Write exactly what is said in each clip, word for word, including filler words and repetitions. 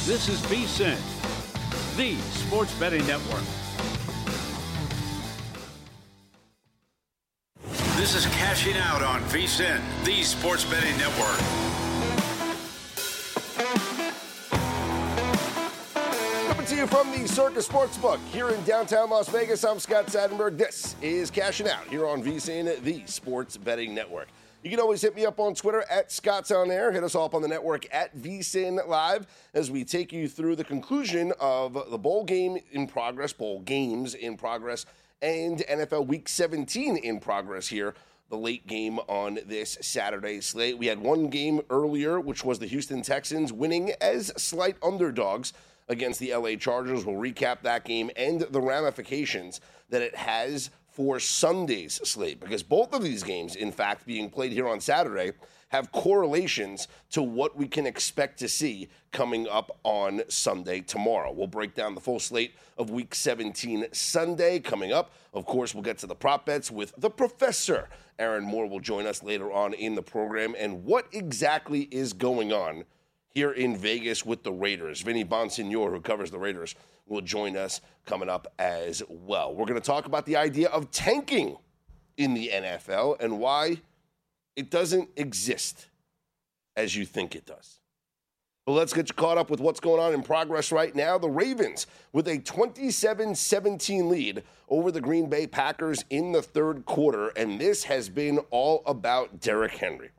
This is VSiN, the Sports Betting Network. This is Cashing Out on VSiN, the Sports Betting Network. Coming to you from the Circus Sportsbook here in downtown Las Vegas, I'm Scott Seidenberg. This is Cashing Out here on VSiN, the Sports Betting Network. You can always hit me up on Twitter at Scott's On Air. Hit us up on the network at VSiN Live as we take you through the conclusion of the bowl game in progress, bowl games in progress, and N F L Week seventeen in progress here, the late game on this Saturday slate. We had one game earlier, which was the Houston Texans winning as slight underdogs against the L A Chargers. We'll recap that game and the ramifications that it has for Sunday's slate, because both of these games, in fact, being played here on Saturday, have correlations to what we can expect to see coming up on Sunday tomorrow. We'll break down the full slate of Week seventeen Sunday coming up. Of course, we'll get to the prop bets with the professor. Aaron Moore will join us later on in the program. And what exactly is going on here in Vegas with the Raiders? Vinny Bonsignor, who covers the Raiders, will join us coming up as well. We're going to talk about the idea of tanking in the N F L and why it doesn't exist as you think it does. But let's get you caught up with what's going on in progress right now. The Ravens with a twenty-seven seventeen lead over the Green Bay Packers in the third quarter, and this has been all about Derrick Henry.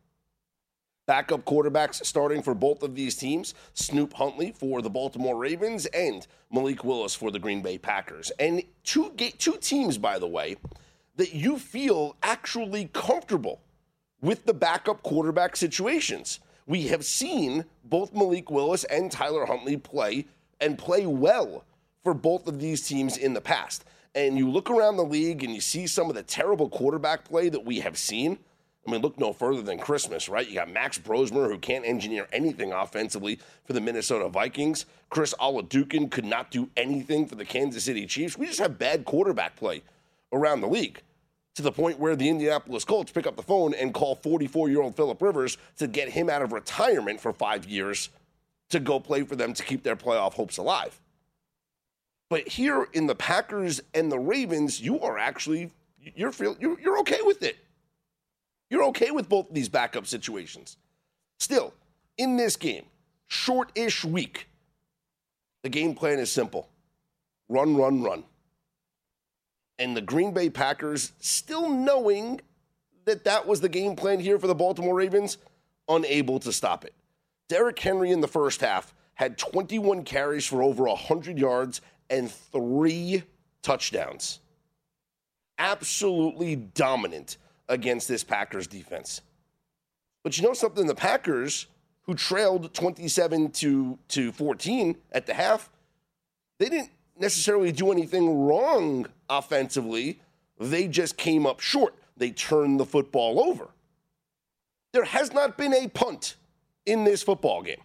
Backup quarterbacks starting for both of these teams, Snoop Huntley for the Baltimore Ravens and Malik Willis for the Green Bay Packers. And two, two teams, by the way, that you feel actually comfortable with the backup quarterback situations. We have seen both Malik Willis and Tyler Huntley play and play well for both of these teams in the past. And you look around the league and you see some of the terrible quarterback play that we have seen. I mean, look no further than Christmas, right? You got Max Brosmer, who can't engineer anything offensively for the Minnesota Vikings. Chris Oladukin could not do anything for the Kansas City Chiefs. We just have bad quarterback play around the league, to the point where the Indianapolis Colts pick up the phone and call forty-four-year-old Phillip Rivers to get him out of retirement for five years to go play for them to keep their playoff hopes alive. But here in the Packers and the Ravens, you are actually, you're, you're, you're okay with it. You're okay with both of these backup situations. Still, in this game, short-ish week, the game plan is simple. Run, run, run. And the Green Bay Packers, still knowing that that was the game plan here for the Baltimore Ravens, unable to stop it. Derrick Henry in the first half had twenty-one carries for over one hundred yards and three touchdowns. Absolutely dominant against this Packers defense. But you know something? The Packers, who trailed twenty-seven to fourteen at the half, they didn't necessarily do anything wrong offensively. They just came up short. They turned the football over. There has not been a punt in this football game.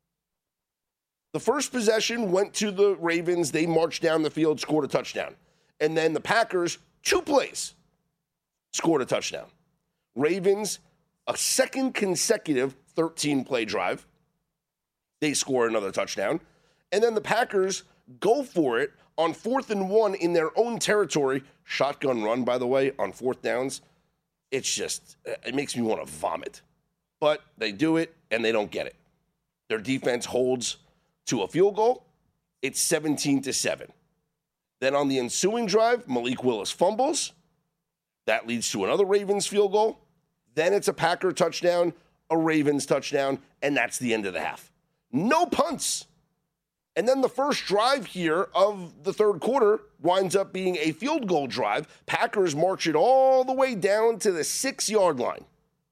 The first possession went to the Ravens. They marched down the field, scored a touchdown. And then the Packers, two plays, scored a touchdown. Ravens, a second consecutive thirteen-play drive. They score another touchdown. And then the Packers go for it on fourth and one in their own territory. Shotgun run, by the way, on fourth downs. It's just, it makes me want to vomit. But they do it, and they don't get it. Their defense holds to a field goal. It's seventeen to seven. Then on the ensuing drive, Malik Willis fumbles. That leads to another Ravens field goal. Then it's a Packer touchdown, a Ravens touchdown, and that's the end of the half. No punts. And then the first drive here of the third quarter winds up being a field goal drive. Packers march it all the way down to the six-yard line.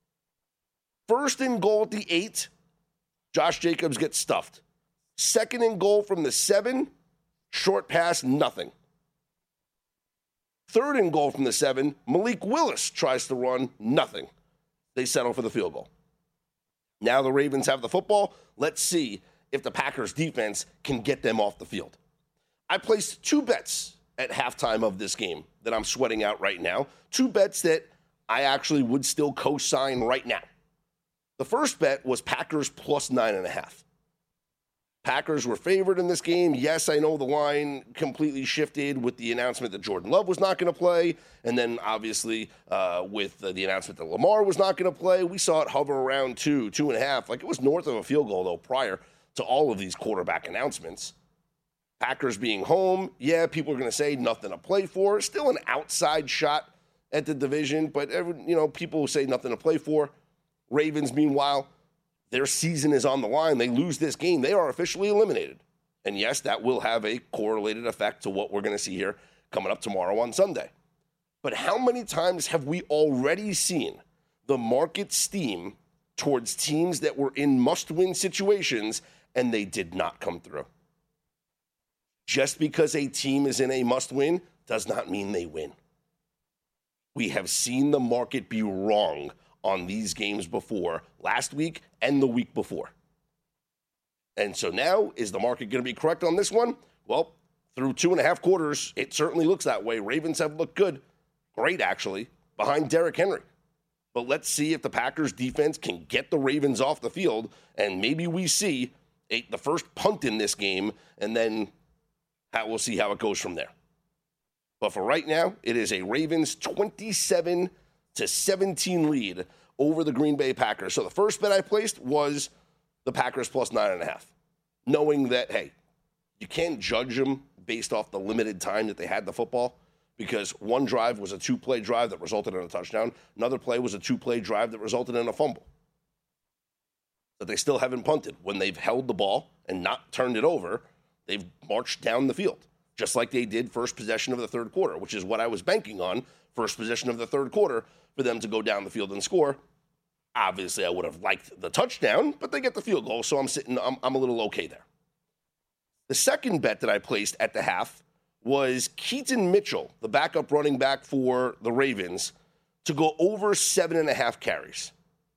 First and goal at the eight, Josh Jacobs gets stuffed. Second and goal from the seven, short pass, nothing. Third and goal from the seven, Malik Willis tries to run, nothing. They settle for the field goal. Now the Ravens have the football. Let's see if the Packers defense can get them off the field. I placed two bets at halftime of this game that I'm sweating out right now. Two bets that I actually would still co-sign right now. The first bet was Packers plus nine and a half. Packers were favored in this game. Yes, I know the line completely shifted with the announcement that Jordan Love was not going to play, and then obviously uh, with uh, the announcement that Lamar was not going to play. We saw it hover around two, two and a half. Like, it was north of a field goal, though, prior to all of these quarterback announcements. Packers being home, yeah, people are going to say nothing to play for. Still an outside shot at the division, but every, you know, people say nothing to play for. Ravens, meanwhile, their season is on the line. They lose this game, they are officially eliminated. And yes, that will have a correlated effect to what we're going to see here coming up tomorrow on Sunday. But how many times have we already seen the market steam towards teams that were in must-win situations and they did not come through? Just because a team is in a must-win does not mean they win. We have seen the market be wrong on these games before, last week and the week before. And so now, is the market going to be correct on this one? Well, through two and a half quarters, it certainly looks that way. Ravens have looked good, great actually, behind Derrick Henry. But let's see if the Packers defense can get the Ravens off the field, and maybe we see a, the first punt in this game, and then how, we'll see how it goes from there. But for right now, it is a Ravens twenty-seven to seventeen lead over the Green Bay Packers. So the first bet I placed was the Packers plus nine and a half, knowing that, hey, you can't judge them based off the limited time that they had the football, because one drive was a two-play drive that resulted in a touchdown. Another play was a two-play drive that resulted in a fumble. But they still haven't punted. When they've held the ball and not turned it over, they've marched down the field, just like they did first possession of the third quarter, which is what I was banking on, first possession of the third quarter, for them to go down the field and score. Obviously, I would have liked the touchdown, but they get the field goal, so I'm sitting, I'm, I'm a little okay there. The second bet that I placed at the half was Keaton Mitchell, the backup running back for the Ravens, to go over seven and a half carries.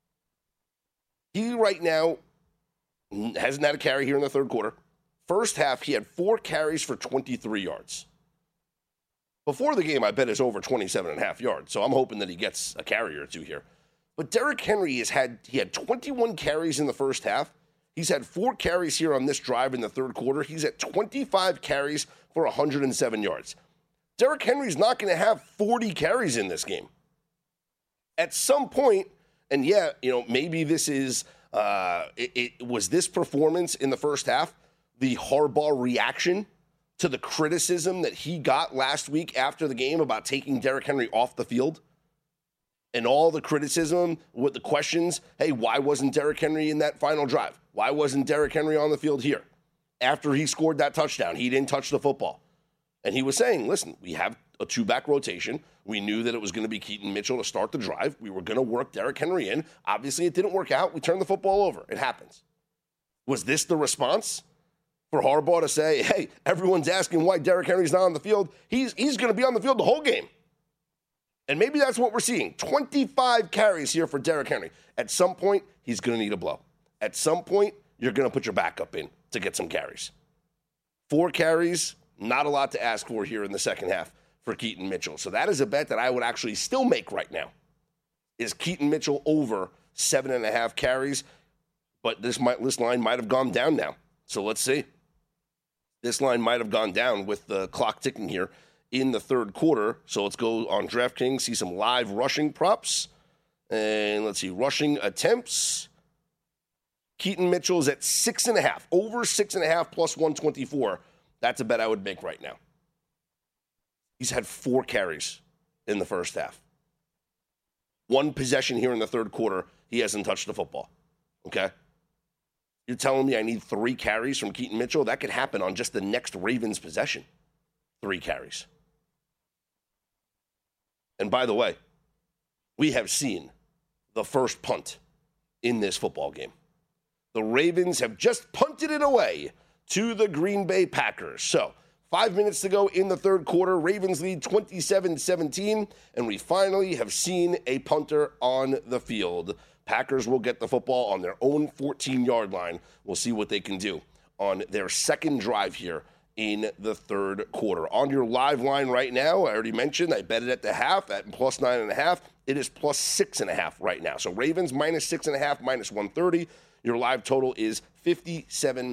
He right now hasn't had a carry here in the third quarter. First half, he had four carries for twenty-three yards. Before the game, I bet it's over twenty-seven and a half yards, so I'm hoping that he gets a carry or two here. But Derrick Henry has had, he had twenty-one carries in the first half. He's had four carries here on this drive in the third quarter. He's at twenty-five carries for one hundred seven yards. Derrick Henry's not going to have forty carries in this game. At some point, and yeah, you know, maybe this is, uh, it, it was this performance in the first half, the Harbaugh reaction to the criticism that he got last week after the game about taking Derrick Henry off the field, and all the criticism with the questions, hey, why wasn't Derrick Henry in that final drive? Why wasn't Derrick Henry on the field here? After he scored that touchdown, he didn't touch the football. And he was saying, listen, we have a two-back rotation. We knew that it was going to be Keaton Mitchell to start the drive. We were going to work Derrick Henry in. Obviously, it didn't work out. We turned the football over. It happens. Was this the response for Harbaugh to say, hey, everyone's asking why Derrick Henry's not on the field? He's, he's going to be on the field the whole game. And maybe that's what we're seeing. twenty-five carries here for Derrick Henry. At some point, he's going to need a blow. At some point, you're going to put your backup in to get some carries. Four carries, not a lot to ask for here in the second half for Keaton Mitchell. So that is a bet that I would actually still make right now, is Keaton Mitchell over seven and a half carries. But this, might, this line might have gone down now. So let's see. This line might have gone down with the clock ticking here in the third quarter. So let's go on DraftKings, see some live rushing props. And let's see, rushing attempts. Keaton Mitchell's at six and a half, over six and a half plus one twenty-four. That's a bet I would make right now. He's had four carries in the first half. One possession here in the third quarter, he hasn't touched the football. Okay? You're telling me I need three carries from Keaton Mitchell? That could happen on just the next Ravens possession. Three carries. And by the way, we have seen the first punt in this football game. The Ravens have just punted it away to the Green Bay Packers. So, five minutes to go in the third quarter. Ravens lead twenty-seven seventeen, and we finally have seen a punter on the field. Packers will get the football on their own fourteen-yard line. We'll see what they can do on their second drive here in the third quarter. On your live line right now, I already mentioned, I bet it at the half at plus nine and a half. It is plus six and a half right now. So Ravens minus six and a half, minus one thirty. Your live total is fifty-seven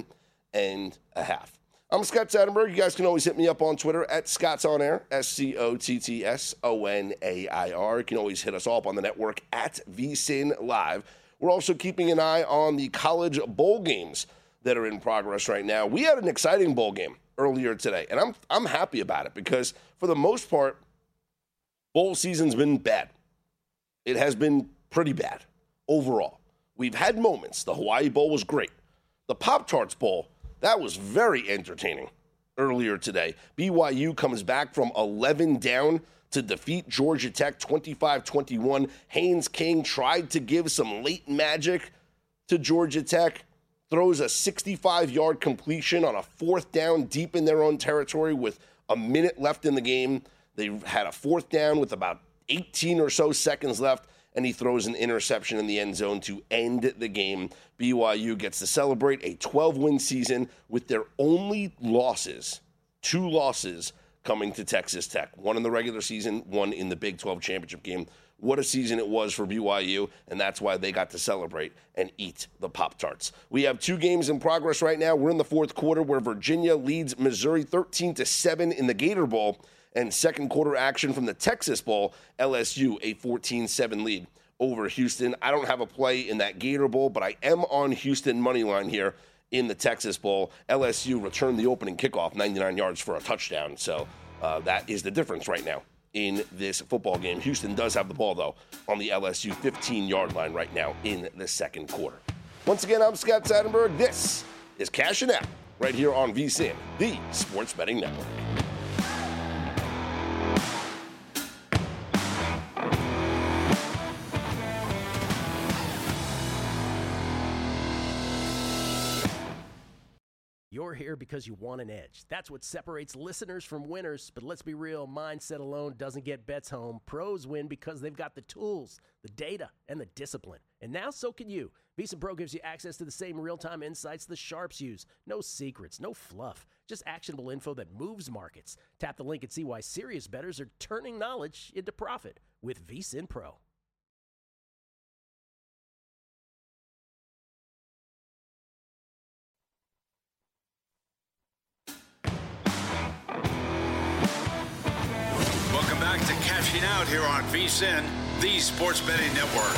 and a half. I'm Scott Satterberg. You guys can always hit me up on Twitter at Scott's On Air, S C O T T S O N A I R. You can always hit us all up on the network at V S I N Live. We're also keeping an eye on the college bowl games that are in progress right now. We had an exciting bowl game earlier today, and I'm I'm happy about it because for the most part, bowl season's been bad. It has been pretty bad overall. We've had moments. The Hawaii Bowl was great. The Pop-Tarts Bowl, that was very entertaining earlier today. B Y U comes back from eleven down to defeat Georgia Tech twenty-five twenty-one. Haynes King tried to give some late magic to Georgia Tech, throws a sixty-five-yard completion on a fourth down deep in their own territory with a minute left in the game. They had a fourth down with about eighteen or so seconds left, and he throws an interception in the end zone to end the game. B Y U gets to celebrate a twelve-win season with their only losses, two losses, coming to Texas Tech. One in the regular season, one in the Big twelve championship game. What a season it was for B Y U, and that's why they got to celebrate and eat the Pop-Tarts. We have two games in progress right now. We're in the fourth quarter where Virginia leads Missouri thirteen to seven in the Gator Bowl, and second quarter action from the Texas Bowl, L S U a fourteen seven lead over Houston. I don't have a play in that Gator Bowl, but I am on Houston money line here in the Texas Bowl. L S U returned the opening kickoff ninety-nine yards for a touchdown, so uh, that is the difference right now in this football game. Houston does have the ball, though, on the L S U fifteen-yard line right now in the second quarter. Once again, I'm Scott Satterberg. This is Cashing Out right here on V S I N, the Sports Betting Network. You're here because you want an edge. That's what separates listeners from winners. But let's be real, mindset alone doesn't get bets home. Pros win because they've got the tools, the data, and the discipline. And now so can you. VEASAN Pro gives you access to the same real-time insights the sharps use. No secrets, no fluff, just actionable info that moves markets. Tap the link and see why serious bettors are turning knowledge into profit with VEASAN Pro. Back to Cashing Out here on V S I N, the Sports Betting Network.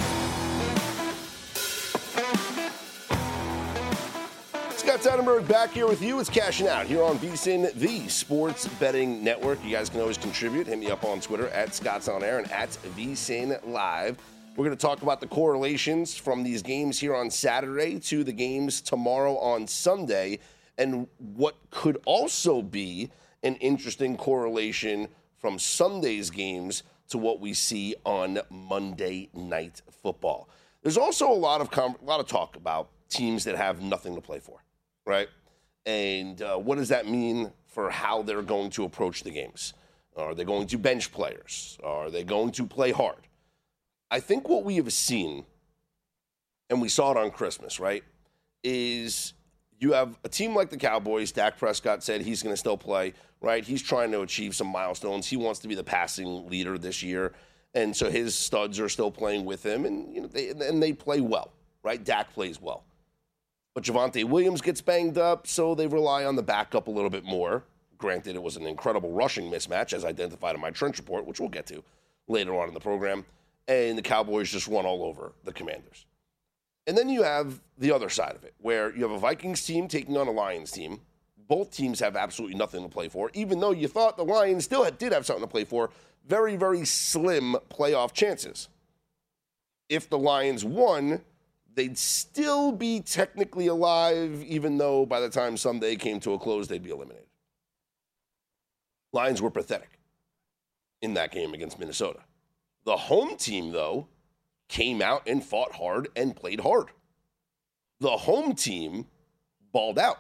Scott Satterberg back here with you. It's Cashing Out here on V S I N, the Sports Betting Network. You guys can always contribute. Hit me up on Twitter at Scott's On Air and at V S I N Live. We're going to talk about the correlations from these games here on Saturday to the games tomorrow on Sunday, and what could also be an interesting correlation from Sunday's games to what we see on Monday Night Football. There's also a lot of com- a lot of talk about teams that have nothing to play for, right? And uh, what does that mean for how they're going to approach the games? Are they going to bench players? Are they going to play hard? I think what we have seen, and we saw it on Christmas, right, is you have a team like the Cowboys. Dak Prescott said he's going to still play, right? He's trying to achieve some milestones. He wants to be the passing leader this year, and so his studs are still playing with him, and you know, they, and they play well, right? Dak plays well. But Javonte Williams gets banged up, so they rely on the backup a little bit more. Granted, it was an incredible rushing mismatch, as identified in my trench report, which we'll get to later on in the program, and the Cowboys just run all over the Commanders. And then you have the other side of it, where you have a Vikings team taking on a Lions team. Both teams have absolutely nothing to play for, even though you thought the Lions still had, did have something to play for. Very, very slim playoff chances. If the Lions won, they'd still be technically alive, even though by the time Sunday came to a close, they'd be eliminated. Lions were pathetic in that game against Minnesota. The home team, though, came out and fought hard and played hard. The home team balled out.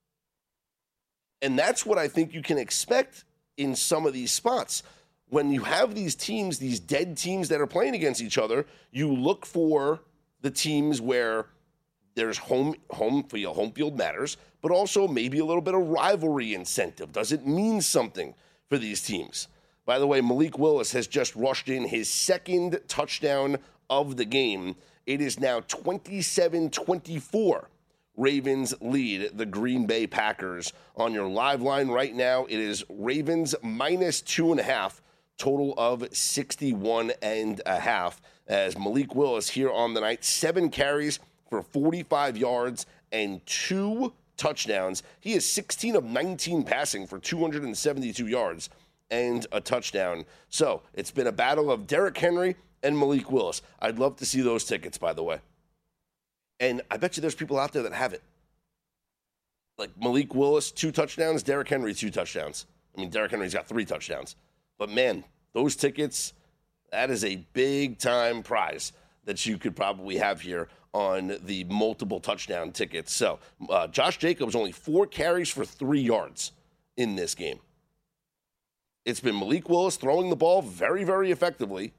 And that's what I think you can expect in some of these spots. When you have these teams, these dead teams that are playing against each other, you look for the teams where there's home home field, home field matters, but also maybe a little bit of rivalry incentive. Does it mean something for these teams? By the way, Malik Willis has just rushed in his second touchdown of the game. It is now twenty-seven twenty-four. Ravens lead the Green Bay Packers. On your live line right now, it is Ravens minus two and a half, total of sixty-one and a half. As Malik Willis here on the night, seven carries for forty-five yards and two touchdowns. He is sixteen of nineteen passing for two hundred seventy-two yards and a touchdown. So it's been a battle of Derrick Henry and Malik Willis. I'd love to see those tickets, by the way. And I bet you there's people out there that have it. Like Malik Willis, two touchdowns. Derrick Henry, two touchdowns. I mean, Derrick Henry's got three touchdowns. But, man, those tickets, that is a big-time prize that you could probably have here on the multiple touchdown tickets. So, uh, Josh Jacobs only four carries for three yards in this game. It's been Malik Willis throwing the ball very, very effectively,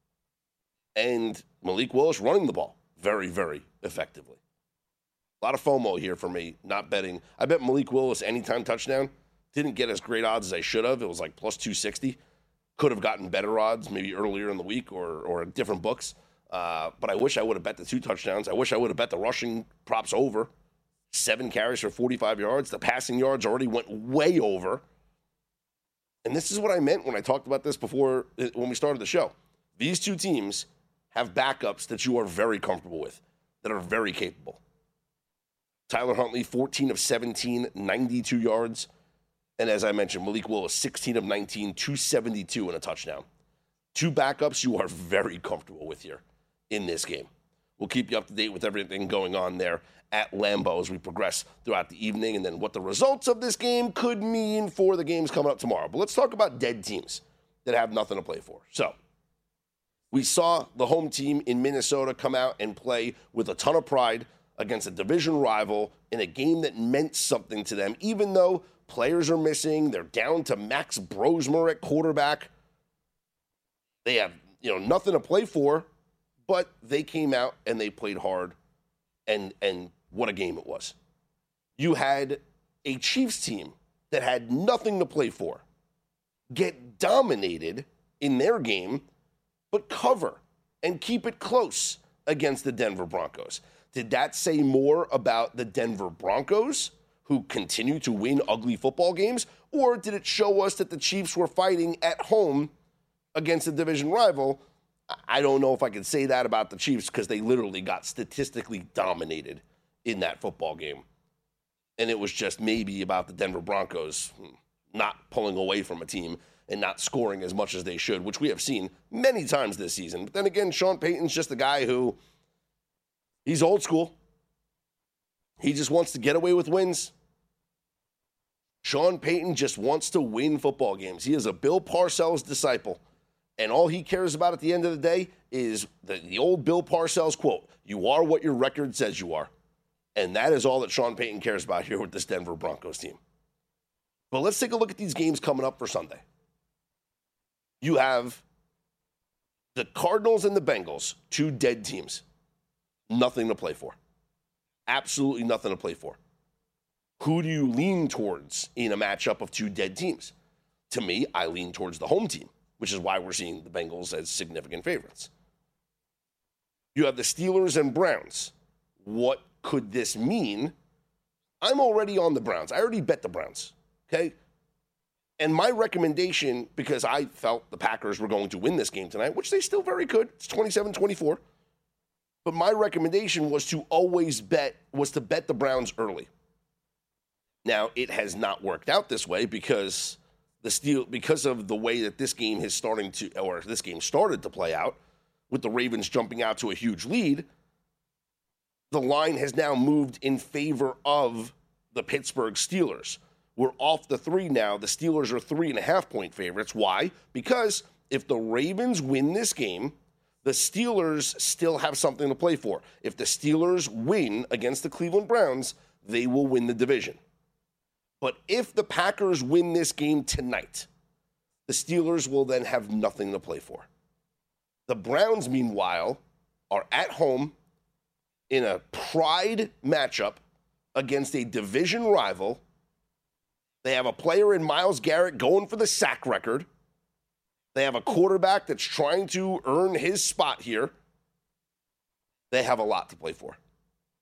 and Malik Willis running the ball very, very effectively. A lot of FOMO here for me, not betting. I bet Malik Willis anytime touchdown. Didn't get as great odds as I should have. It was like plus two sixty. Could have gotten better odds maybe earlier in the week or or different books. Uh, but I wish I would have bet the two touchdowns. I wish I would have bet the rushing props over. Seven carries for forty-five yards. The passing yards already went way over. And this is what I meant when I talked about this before when we started the show. These two teams have backups that you are very comfortable with, that are very capable. Tyler Huntley, fourteen of seventeen, ninety-two yards. And as I mentioned, Malik Willis, sixteen of nineteen, two seventy-two and a touchdown. Two backups you are very comfortable with here in this game. We'll keep you up to date with everything going on there at Lambeau as we progress throughout the evening, and then what the results of this game could mean for the games coming up tomorrow. But let's talk about dead teams that have nothing to play for. So, we saw the home team in Minnesota come out and play with a ton of pride against a division rival in a game that meant something to them, even though players are missing. They're down to Max Brosmer at quarterback. They have, you know, nothing to play for, but they came out and they played hard, and and what a game it was. You had a Chiefs team that had nothing to play for get dominated in their game, but cover and keep it close against the Denver Broncos. Did that say more about the Denver Broncos, who continue to win ugly football games, or did it show us that the Chiefs were fighting at home against a division rival? I don't know if I can say that about the Chiefs because they literally got statistically dominated in that football game. And it was just maybe about the Denver Broncos not pulling away from a team and not scoring as much as they should, which we have seen many times this season. But then again, Sean Payton's just a guy who, he's old school. He just wants to get away with wins. Sean Payton just wants to win football games. He is a Bill Parcells disciple. And all he cares about at the end of the day is the, the old Bill Parcells quote, "You are what your record says you are." And that is all that Sean Payton cares about here with this Denver Broncos team. But let's take a look at these games coming up for Sunday. You have the Cardinals and the Bengals, two dead teams. Nothing to play for. Absolutely nothing to play for. Who do you lean towards in a matchup of two dead teams? To me, I lean towards the home team, which is why we're seeing the Bengals as significant favorites. You have the Steelers and Browns. What could this mean? I'm already on the Browns. I already bet the Browns, okay? And my recommendation, because I felt the Packers were going to win this game tonight, which they still very could. It's twenty-seven twenty-four. But my recommendation was to always bet, was to bet the Browns early. Now, it has not worked out this way because the Steel, because of the way that this game is starting to, or this game started to play out, with the Ravens jumping out to a huge lead. The line has now moved in favor of the Pittsburgh Steelers. We're off the three now. The Steelers are three and a half point favorites. Why? Because if the Ravens win this game, the Steelers still have something to play for. If the Steelers win against the Cleveland Browns, they will win the division. But if the Packers win this game tonight, the Steelers will then have nothing to play for. The Browns, meanwhile, are at home in a pride matchup against a division rival. They have a player in Myles Garrett going for the sack record. They have a quarterback that's trying to earn his spot here. They have a lot to play for.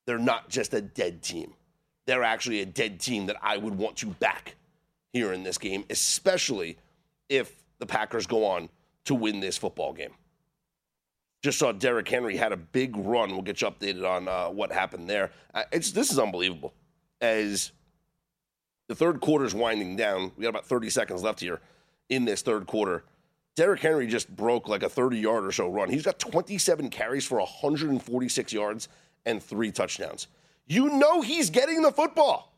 they're not just a dead team. They're actually a dead team that I would want to back here in this game, especially if the Packers go on to win this football game. Just saw Derrick Henry had a big run. We'll get you updated on uh, what happened there. Uh, it's This is unbelievable. As the third quarter is winding down, we got about thirty seconds left here in this third quarter. Derrick Henry just broke like a thirty-yard or so run. He's got twenty-seven carries for one hundred forty-six yards and three touchdowns. You know he's getting the football.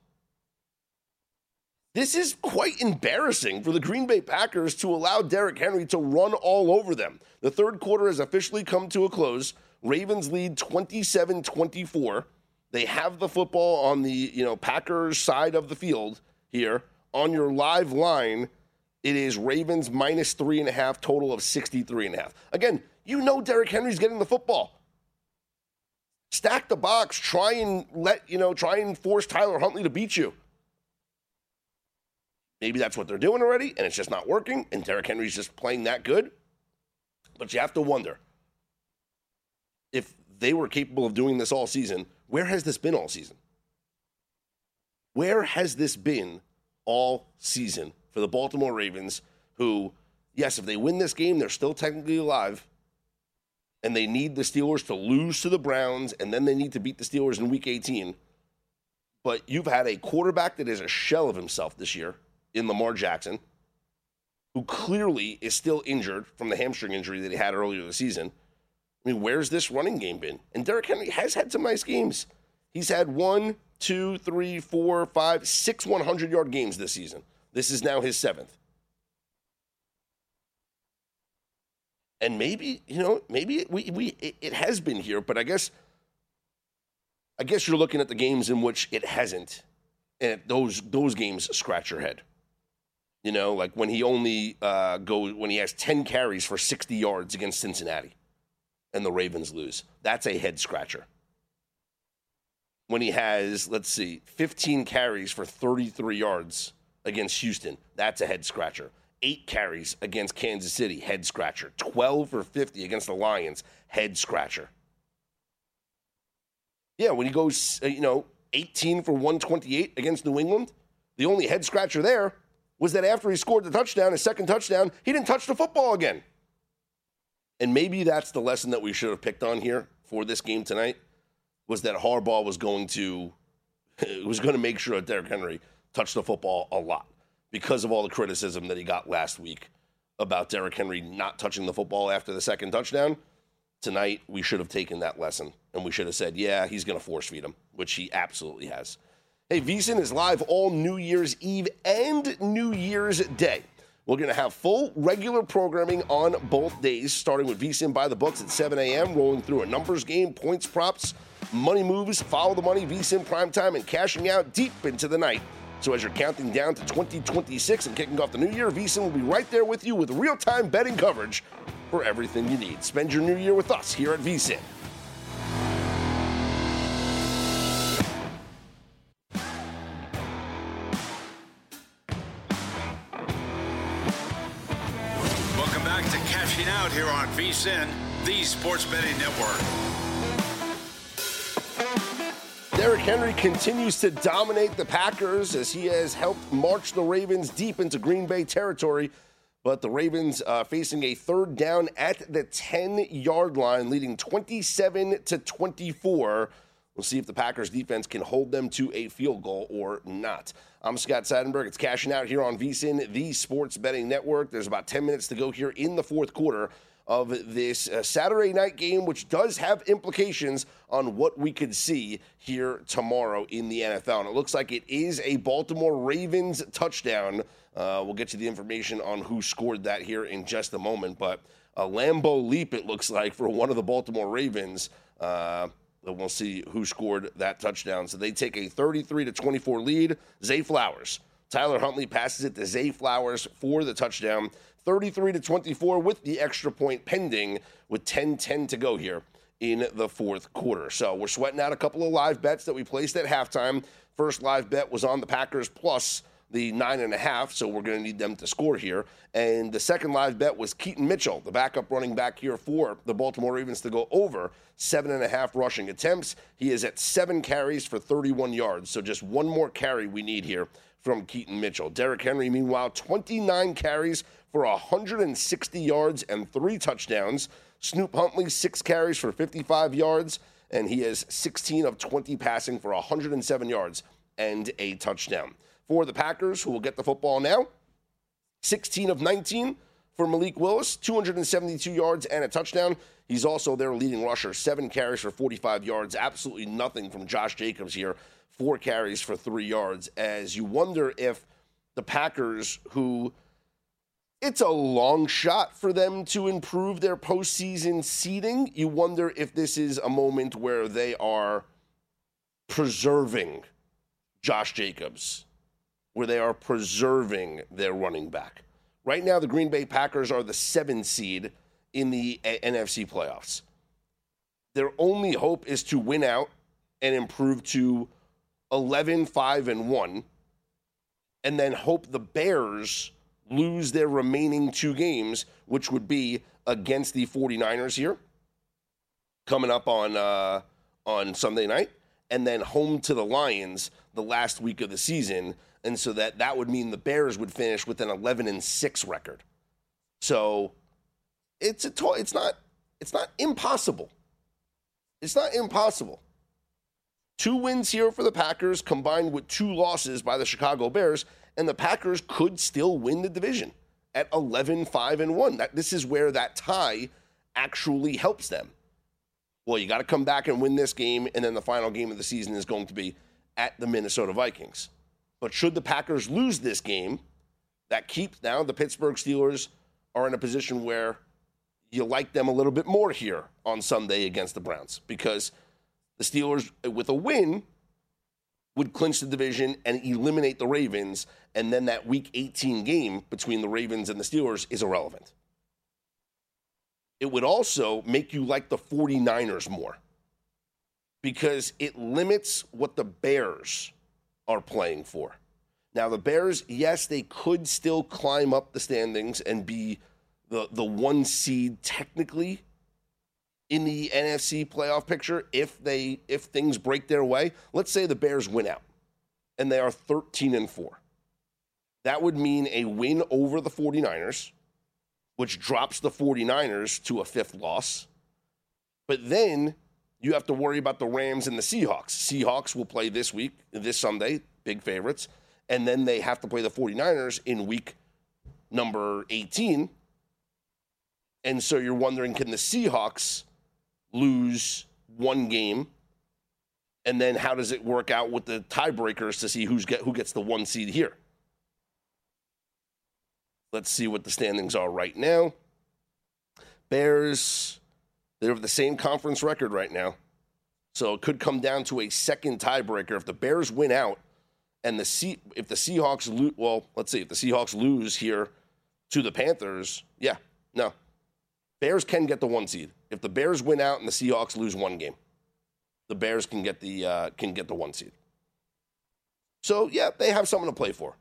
This is quite embarrassing for the Green Bay Packers to allow Derrick Henry to run all over them. The third quarter has officially come to a close. Ravens lead twenty-seven twenty-four. They have the football on the, you know, Packers side of the field here. On your live line, it is Ravens minus three and a half, total of sixty-three and a half. Again, you know Derrick Henry's getting the football. Stack the box, try and let, you know, try and force Tyler Huntley to beat you. Maybe that's what they're doing already, and it's just not working, and Derrick Henry's just playing that good. But you have to wonder, if they were capable of doing this all season, where has this been all season? Where has this been all season for the Baltimore Ravens, who, yes, if they win this game, they're still technically alive, and they need the Steelers to lose to the Browns, and then they need to beat the Steelers in Week eighteen. But you've had a quarterback that is a shell of himself this year in Lamar Jackson, who clearly is still injured from the hamstring injury that he had earlier this season. I mean, where's this running game been? And Derrick Henry has had some nice games. He's had one, two, three, four, five, six hundred-yard games this season. This is now his seventh. And maybe, you know, maybe it, we, we, it, it has been here, but I guess, I guess you're looking at the games in which it hasn't, and those those games scratch your head. You know, like when he only uh, goes, when he has ten carries for sixty yards against Cincinnati and the Ravens lose. That's a head scratcher. When he has, let's see, fifteen carries for thirty-three yards against Houston, that's a head scratcher. Eight carries against Kansas City, head scratcher. twelve for fifty against the Lions, head scratcher. Yeah, when he goes, you know, eighteen for one twenty-eight against New England, the only head scratcher there was that after he scored the touchdown, his second touchdown, he didn't touch the football again. And maybe that's the lesson that we should have picked on here for this game tonight, was that Harbaugh was going to was going to make sure that Derrick Henry touched the football a lot because of all the criticism that he got last week about Derrick Henry not touching the football after the second touchdown. Tonight, we should have taken that lesson, and we should have said, yeah, he's going to force feed him, which he absolutely has. Hey, VSiN is live all New Year's Eve and New Year's Day. We're going to have full regular programming on both days, starting with VSiN by the books at seven a.m., rolling through a numbers game, points, props, money moves, follow the money, VSiN primetime, and cashing out deep into the night. So as you're counting down to twenty twenty-six and kicking off the new year, VSiN will be right there with you with real-time betting coverage for everything you need. Spend your new year with us here at VSiN. Welcome back to Cashing Out here on VSiN, the Sports Betting Network. Derrick Henry continues to dominate the Packers as he has helped march the Ravens deep into Green Bay territory. But the Ravens uh, facing a third down at the ten-yard line, leading twenty-seven to twenty-four. We'll see if the Packers defense can hold them to a field goal or not. I'm Scott Seidenberg. It's Cashing Out here on VSiN, the Sports Betting Network. There's about ten minutes to go here in the fourth quarter of this uh, Saturday night game, which does have implications on what we could see here tomorrow in the N F L. And it looks like it is a Baltimore Ravens touchdown. Uh, we'll get you the information on who scored that here in just a moment. But a Lambeau leap, it looks like, for one of the Baltimore Ravens. Uh, we'll see who scored that touchdown. So they take a thirty-three to twenty-four lead. Zay Flowers. Tyler Huntley passes it to Zay Flowers for the touchdown. thirty-three to twenty-four with the extra point pending with ten ten to go here in the fourth quarter. So we're sweating out a couple of live bets that we placed at halftime. First live bet was on the Packers plus the nine and a half, so we're going to need them to score here. And the second live bet was Keaton Mitchell, the backup running back here for the Baltimore Ravens, to go over seven and a half rushing attempts. He is at seven carries for thirty-one yards, so just one more carry we need here from Keaton Mitchell. Derrick Henry, meanwhile, twenty-nine carries for one hundred sixty yards and three touchdowns. Snoop Huntley, six carries for fifty-five yards, and he has sixteen of twenty passing for one hundred seven yards and a touchdown. For the Packers, who will get the football now, sixteen of nineteen for Malik Willis, two hundred seventy-two yards and a touchdown. He's also their leading rusher, seven carries for forty-five yards. Absolutely nothing from Josh Jacobs here, four carries for three yards, as you wonder if the Packers, who it's a long shot for them to improve their postseason seeding, you wonder if this is a moment where they are preserving Josh Jacobs, where they are preserving their running back. Right now, the Green Bay Packers are the seventh seed in the N F C playoffs. Their only hope is to win out and improve to eleven, five, and one, and then hope the Bears lose their remaining two games, which would be against the 49ers here, coming up on uh, on Sunday night, and then home to the Lions the last week of the season. And so that, that would mean the Bears would finish with an eleven and six record. So it's a to- it's not it's not impossible. It's not impossible. Two wins here for the Packers combined with two losses by the Chicago Bears, and the Packers could still win the division at eleven, five, and one. That, this is where that tie actually helps them. Well, you got to come back and win this game, and then the final game of the season is going to be at the Minnesota Vikings. But should the Packers lose this game, that keeps now the Pittsburgh Steelers are in a position where you like them a little bit more here on Sunday against the Browns, because the Steelers, with a win, would clinch the division and eliminate the Ravens, and then that Week eighteen game between the Ravens and the Steelers is irrelevant. It would also make you like the 49ers more, because it limits what the Bears are playing for. Now, the Bears, yes, they could still climb up the standings and be the, the one seed technically in the N F C playoff picture if they if things break their way. Let's say the Bears win out and they are thirteen and four. That would mean a win over the 49ers, which drops the 49ers to a fifth loss. But then you have to worry about the Rams and the Seahawks. Seahawks will play this week, this Sunday, big favorites. And then they have to play the 49ers in week number eighteen. And so you're wondering, can the Seahawks lose one game? And then how does it work out with the tiebreakers to see who's get, who gets the one seed here? Let's see what the standings are right now. Bears, they're the same conference record right now. So it could come down to a second tiebreaker. If the Bears win out and the C, if the Seahawks lose, well, let's see, if the Seahawks lose here to the Panthers, yeah, no. Bears can get the one seed. If the Bears win out and the Seahawks lose one game, the Bears can get the uh, can get the one seed. So, yeah, they have something to play for.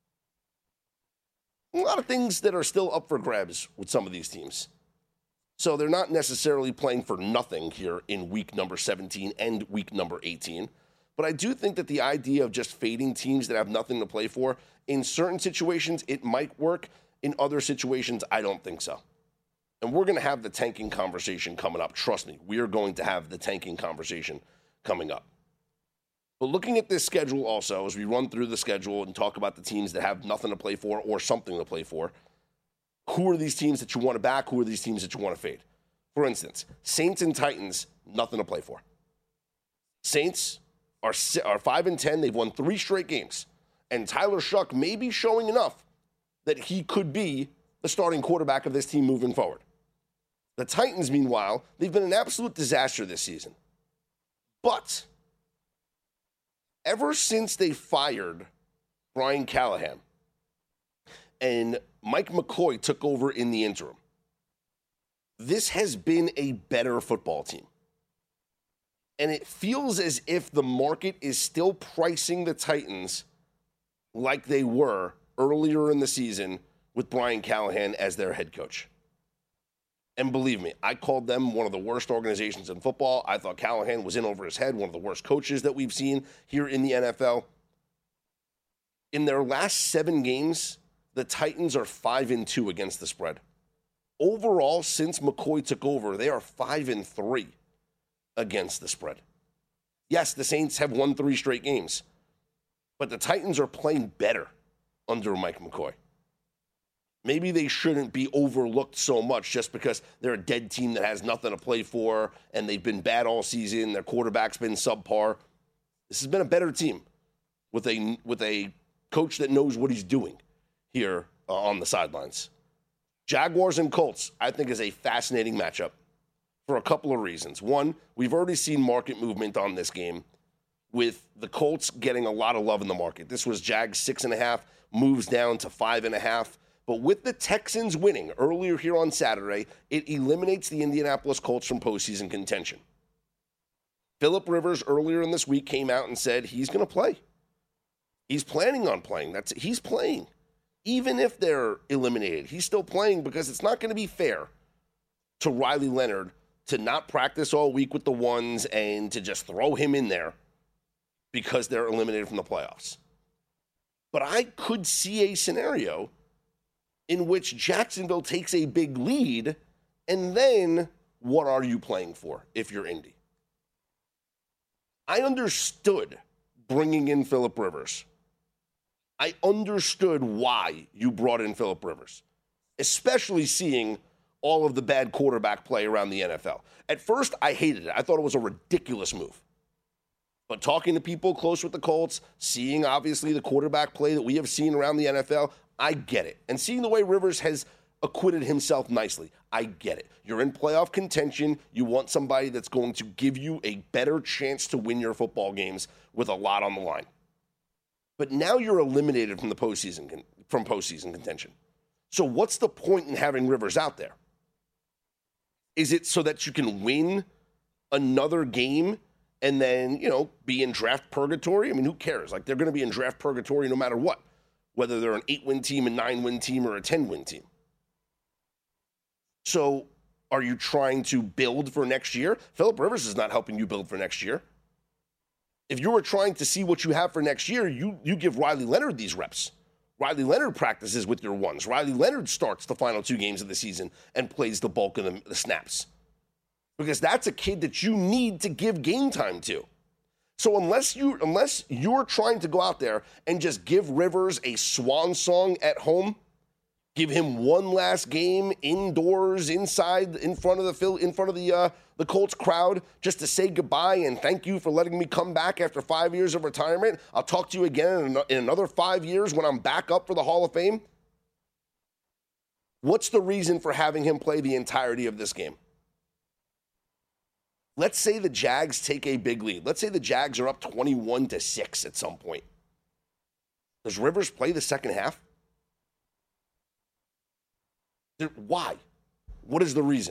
A lot of things that are still up for grabs with some of these teams. So they're not necessarily playing for nothing here in week number seventeen and week number eighteen. But I do think that the idea of just fading teams that have nothing to play for, in certain situations, it might work. In other situations, I don't think so. And we're going to have the tanking conversation coming up. Trust me, we are going to have the tanking conversation coming up. But looking at this schedule also, as we run through the schedule and talk about the teams that have nothing to play for or something to play for, who are these teams that you want to back? Who are these teams that you want to fade? For instance, Saints and Titans, nothing to play for. Saints are are five and ten. They've won three straight games. And Tyler Shuck may be showing enough that he could be the starting quarterback of this team moving forward. The Titans, meanwhile, they've been an absolute disaster this season. But ever since they fired Brian Callahan and Mike McCoy took over in the interim, this has been a better football team. And it feels as if the market is still pricing the Titans like they were earlier in the season with Brian Callahan as their head coach. And believe me, I called them one of the worst organizations in football. I thought Callahan was in over his head, one of the worst coaches that we've seen here in the N F L. In their last seven games, the Titans are five and two against the spread. Overall, since McCoy took over, they are five and three against the spread. Yes, the Saints have won three straight games, but the Titans are playing better under Mike McCoy. Maybe they shouldn't be overlooked so much just because they're a dead team that has nothing to play for and they've been bad all season. Their quarterback's been subpar. This has been a better team with a with a coach that knows what he's doing here uh, on the sidelines. Jaguars and Colts, I think, is a fascinating matchup for a couple of reasons. One, we've already seen market movement on this game with the Colts getting a lot of love in the market. This was Jags six and a half, moves down to five and a half. But with the Texans winning earlier here on Saturday, it eliminates the Indianapolis Colts from postseason contention. Phillip Rivers earlier in this week came out and said he's going to play. He's planning on playing. That's he's playing. Even if they're eliminated, he's still playing because it's not going to be fair to Riley Leonard to not practice all week with the ones and to just throw him in there because they're eliminated from the playoffs. But I could see a scenario in which Jacksonville takes a big lead, and then what are you playing for if you're Indy? I understood bringing in Phillip Rivers. I understood why you brought in Phillip Rivers, especially seeing all of the bad quarterback play around the N F L. At first, I hated it. I thought it was a ridiculous move. But talking to people close with the Colts, seeing obviously the quarterback play that we have seen around the N F L, I get it. And seeing the way Rivers has acquitted himself nicely, I get it. You're in playoff contention. You want somebody that's going to give you a better chance to win your football games with a lot on the line. But now you're eliminated from the postseason from postseason contention. So what's the point in having Rivers out there? Is it so that you can win another game and then, you know, be in draft purgatory? I mean, who cares? Like, they're going to be in draft purgatory no matter what, whether they're an eight-win team, a nine-win team, or a ten-win team. So are you trying to build for next year? Phillip Rivers is not helping you build for next year. If you were trying to see what you have for next year, you, you give Riley Leonard these reps. Riley Leonard practices with your ones. Riley Leonard starts the final two games of the season and plays the bulk of the, the snaps. Because that's a kid that you need to give game time to. So unless you unless you're trying to go out there and just give Rivers a swan song at home, give him one last game indoors, inside, in front of the in front of the uh, the Colts crowd, just to say goodbye and thank you for letting me come back after five years of retirement. I'll talk to you again in, in another five years when I'm back up for the Hall of Fame. What's the reason for having him play the entirety of this game? Let's say the Jags take a big lead. Let's say the Jags are up twenty-one to six at some point. Does Rivers play the second half? Why? What is the reason?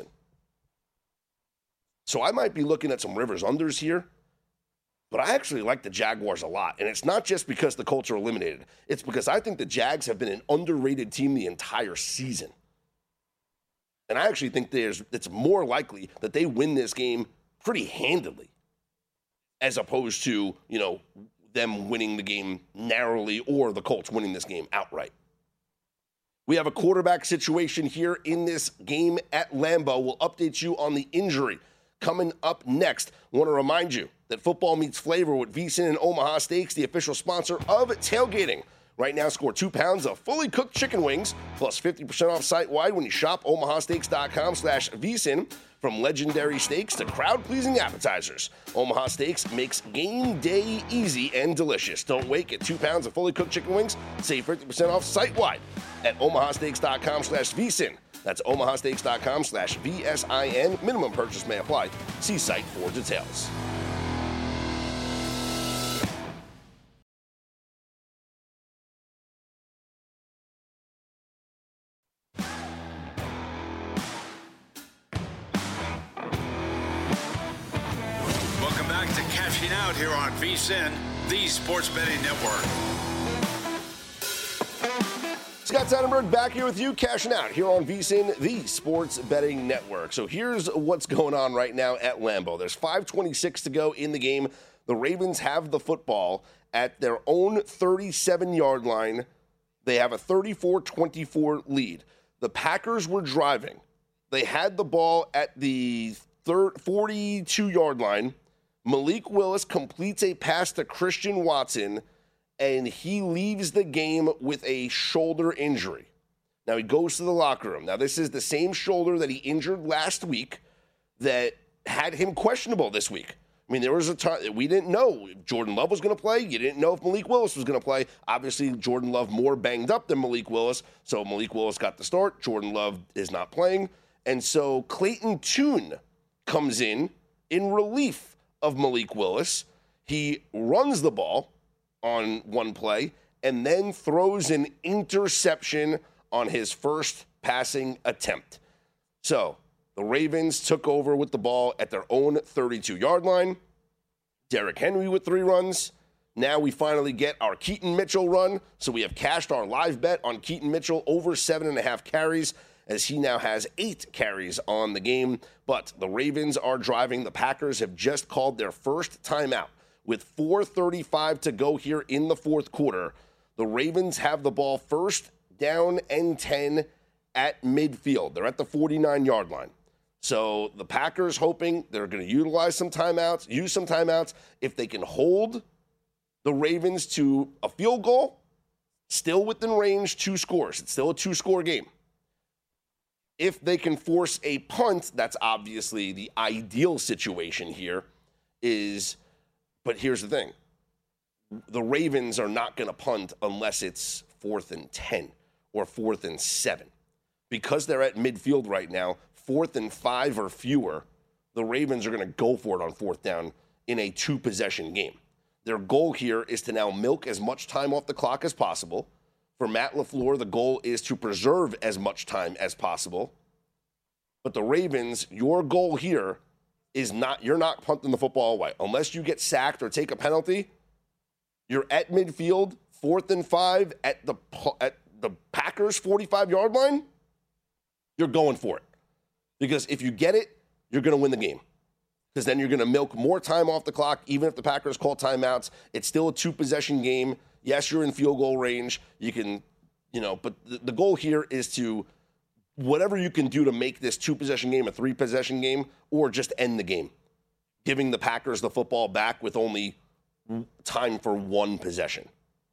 So I might be looking at some Rivers unders here, but I actually like the Jaguars a lot. And it's not just because the Colts are eliminated. It's because I think the Jags have been an underrated team the entire season. And I actually think there's it's more likely that they win this game pretty handily, as opposed to, you know, them winning the game narrowly or the Colts winning this game outright. We have a quarterback situation here in this game at Lambeau. We'll update you on the injury coming up next. I want to remind you that football meets flavor with VSiN and Omaha Steaks, the official sponsor of tailgating. Right now, score two pounds of fully cooked chicken wings plus fifty percent off site-wide when you shop omahasteaks.com slash VSiN. From legendary steaks to crowd-pleasing appetizers, Omaha Steaks makes game day easy and delicious. Don't wait. Get two pounds of fully cooked chicken wings. Save fifty percent off site-wide at omahasteaks.com slash VSiN. That's omahasteaks.com slash V-S-I-N. Minimum purchase may apply. See site for details. Out here on VSiN, the Sports Betting Network. Scott Seidenberg back here with you, cashing out here on VSiN, the Sports Betting Network. So here's what's going on right now at Lambeau. There's five twenty-six to go in the game. The Ravens have the football at their own thirty-seven-yard line. They have a thirty-four twenty-four lead. The Packers were driving. They had the ball at the forty-two-yard line. Malik Willis completes a pass to Christian Watson, and he leaves the game with a shoulder injury. Now, he goes to the locker room. Now, this is the same shoulder that he injured last week that had him questionable this week. I mean, there was a time that we didn't know if Jordan Love was going to play. You didn't know if Malik Willis was going to play. Obviously, Jordan Love more banged up than Malik Willis, so Malik Willis got the start. Jordan Love is not playing. And so Clayton Tune comes in in relief of Malik Willis. He runs the ball on one play and then throws an interception on his first passing attempt. So the Ravens took over with the ball at their own thirty-two-yard line. Derrick Henry with three runs. Now we finally get our Keaton Mitchell run. So we have cashed our live bet on Keaton Mitchell over seven and a half carries, as he now has eight carries on the game. But the Ravens are driving. The Packers have just called their first timeout with four thirty-five to go here in the fourth quarter. The Ravens have the ball first down and ten at midfield. They're at the forty-nine-yard line. So the Packers hoping they're going to utilize some timeouts, use some timeouts. If they can hold the Ravens to a field goal, still within range, two scores. It's still a two-score game. If they can force a punt, that's obviously the ideal situation here is, but here's the thing. The Ravens are not going to punt unless it's fourth and ten or fourth and seven. Because they're at midfield right now, fourth and five or fewer, the Ravens are going to go for it on fourth down in a two-possession game. Their goal here is to now milk as much time off the clock as possible. For Matt LaFleur, the goal is to preserve as much time as possible. But the Ravens, your goal here is not, you're not punting the football away. Unless you get sacked or take a penalty, you're at midfield, fourth and five, at the at the Packers' forty-five-yard line, you're going for it. Because if you get it, you're going to win the game. Because then you're going to milk more time off the clock, even if the Packers call timeouts. It's still a two-possession game. Yes, you're in field goal range. You can, you know, but the, the goal here is to, whatever you can do to make this two-possession game a three-possession game, or just end the game, giving the Packers the football back with only time for one possession.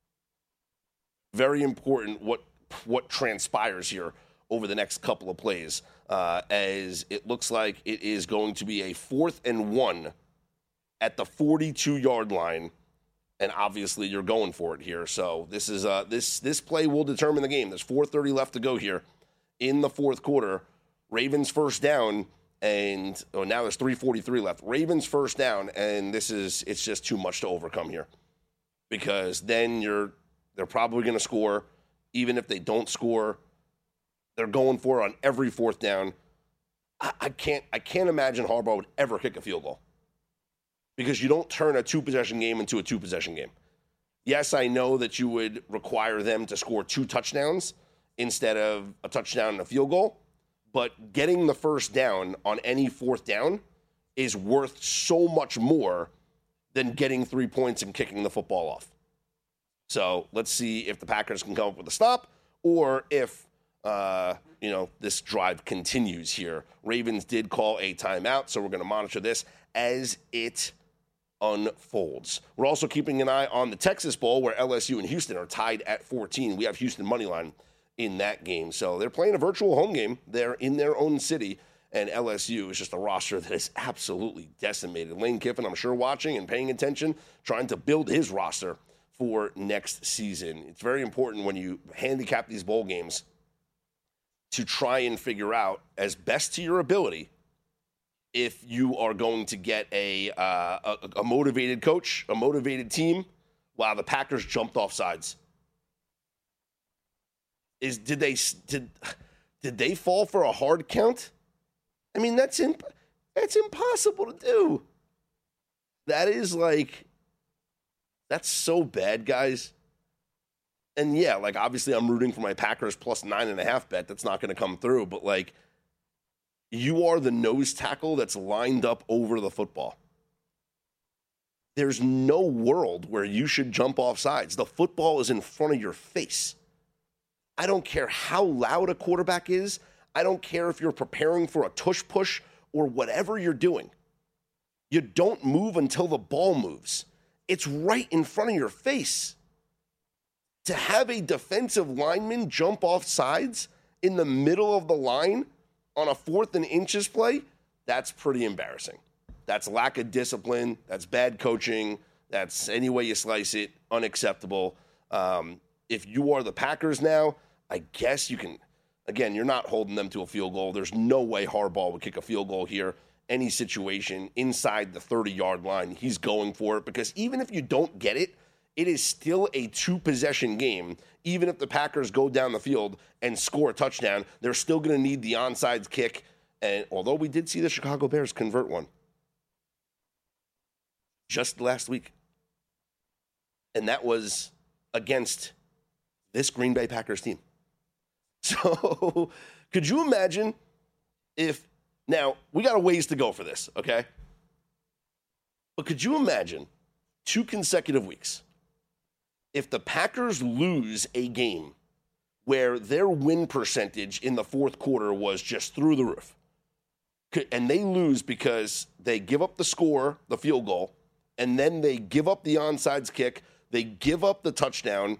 Very important what what transpires here over the next couple of plays, uh, as it looks like it is going to be a fourth and one at the forty-two-yard line. And obviously, you're going for it here. So this is uh, this this play will determine the game. There's four thirty left to go here in the fourth quarter. Ravens first down, and oh, now there's three forty-three left. Ravens first down, and this is it's just too much to overcome here, because then you're they're probably going to score. Even if they don't score, they're going for it on every fourth down. I, I can't I can't imagine Harbaugh would ever kick a field goal, because you don't turn a two-possession game into a two-possession game. Yes, I know that you would require them to score two touchdowns instead of a touchdown and a field goal, but getting the first down on any fourth down is worth so much more than getting three points and kicking the football off. So let's see if the Packers can come up with a stop, or if uh, you know this drive continues here. Ravens did call a timeout, so we're going to monitor this as it unfolds. We're also keeping an eye on the Texas Bowl, where L S U and Houston are tied at fourteen. We have Houston money line in that game. So they're playing a virtual home game. They're in their own city, and L S U is just a roster that is absolutely decimated. Lane Kiffin, I'm sure, watching and paying attention, trying to build his roster for next season. It's very important when you handicap these bowl games to try and figure out, as best to your ability, if you are going to get a, uh, a, a motivated coach, a motivated team. Wow, the Packers jumped off sides. Is did they did did they fall for a hard count? I mean, that's imp- that's impossible to do. That is like, that's so bad, guys. And yeah, like obviously I'm rooting for my Packers plus nine and a half bet. That's not going to come through. But like, you are the nose tackle that's lined up over the football. There's no world where you should jump off sides. The football is in front of your face. I don't care how loud a quarterback is. I don't care if you're preparing for a tush push or whatever you're doing. You don't move until the ball moves. It's right in front of your face. To have a defensive lineman jump off sides in the middle of the line on a fourth and inches play, that's pretty embarrassing. That's lack of discipline. That's bad coaching. That's any way you slice it, unacceptable. Um, if you are the Packers now, I guess you can, again, you're not holding them to a field goal. There's no way Harbaugh would kick a field goal here. Any situation inside the thirty-yard line, he's going for it because even if you don't get it, it is still a two-possession game. Even if the Packers go down the field and score a touchdown, they're still going to need the onside kick. And although we did see the Chicago Bears convert one just last week, and that was against this Green Bay Packers team. So could you imagine if, now we got a ways to go for this, okay? But could you imagine two consecutive weeks if the Packers lose a game where their win percentage in the fourth quarter was just through the roof, and they lose because they give up the score, the field goal, and then they give up the onside kick, they give up the touchdown,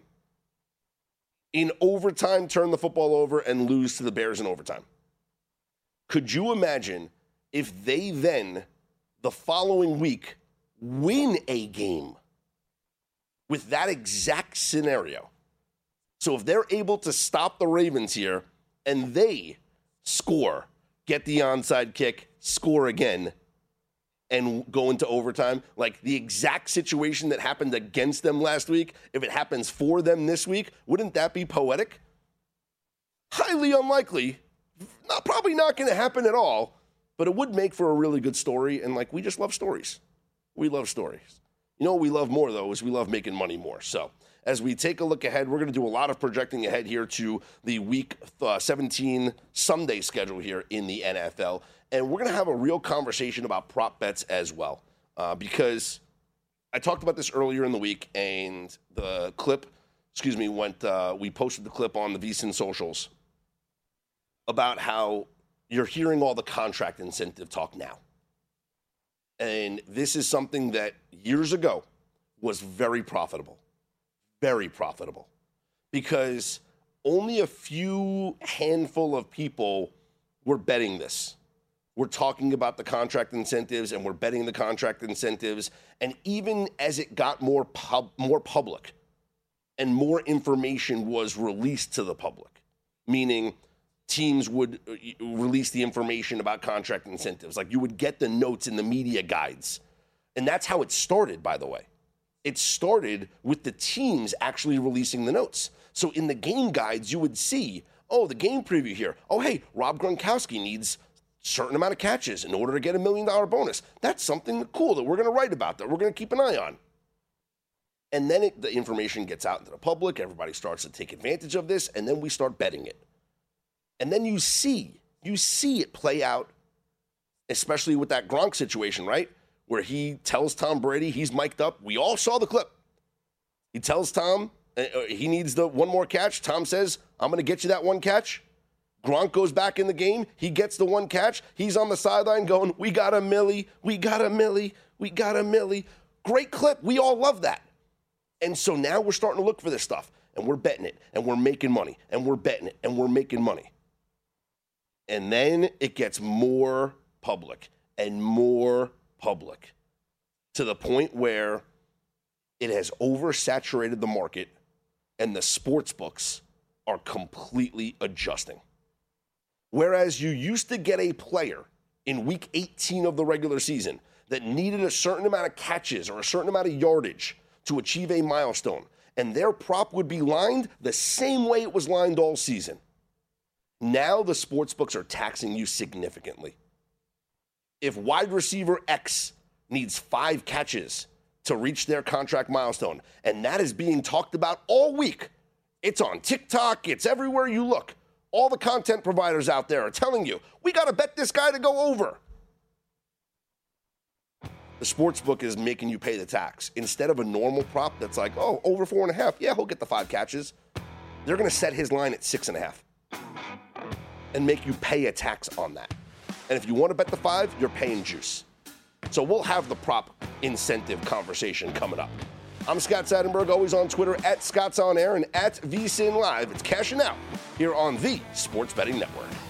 in overtime, turn the football over and lose to the Bears in overtime? Could you imagine if they then, the following week, win a game with that exact scenario? So if they're able to stop the Ravens here and they score, get the onside kick, score again, and go into overtime, like the exact situation that happened against them last week, if it happens for them this week, wouldn't that be poetic? Highly unlikely. Not, probably not going to happen at all, but it would make for a really good story, and like we just love stories. We love stories. You know what we love more, though, is we love making money more. So as we take a look ahead, we're going to do a lot of projecting ahead here to the Week uh, seventeen Sunday schedule here in the N F L. And we're going to have a real conversation about prop bets as well, uh, because I talked about this earlier in the week, and the clip, excuse me, went. Uh, we posted the clip on the VSiN socials about how you're hearing all the contract incentive talk now. And this is something that years ago was very profitable, very profitable, because only a few handful of people were betting this. We're talking about the contract incentives, and we're betting the contract incentives. And even as it got more pub, more public and more information was released to the public, meaning teams would release the information about contract incentives. Like you would get the notes in the media guides. And that's how it started, by the way. It started with the teams actually releasing the notes. So in the game guides, you would see, oh, the game preview here. Oh, hey, Rob Gronkowski needs certain amount of catches in order to get a million dollar bonus. That's something cool that we're going to write about, that we're going to keep an eye on. And then it, the information gets out into the public. Everybody starts to take advantage of this, and then we start betting it. And then you see, you see it play out, especially with that Gronk situation, right? Where he tells Tom Brady he's mic'd up. We all saw the clip. He tells Tom uh, he needs the one more catch. Tom says, I'm going to get you that one catch. Gronk goes back in the game. He gets the one catch. He's on the sideline going, we got a milli, we got a milli, we got a milli. Great clip. We all love that. And so now we're starting to look for this stuff, and we're betting it, and we're making money, and we're betting it, and we're making money. And then it gets more public and more public to the point where it has oversaturated the market, and the sports books are completely adjusting. Whereas you used to get a player in week eighteen of the regular season that needed a certain amount of catches or a certain amount of yardage to achieve a milestone, and their prop would be lined the same way it was lined all season. Now the sports books are taxing you significantly. If wide receiver X needs five catches to reach their contract milestone, and that is being talked about all week It's on TikTok. It's everywhere you look. All the content providers out there are telling you, we got to bet this guy to go over. The sportsbook is making you pay the tax. Instead of a normal prop that's like, oh, over four and a half, yeah, he'll get the five catches. They're going to set his line at six and a half and make you pay a tax on that. And if you want to bet the five, you're paying juice. So we'll have the prop incentive conversation coming up. I'm Scott Seidenberg, always on Twitter at Scott's On Air and at V S I N Live. It's Cashing Out here on the Sports Betting Network.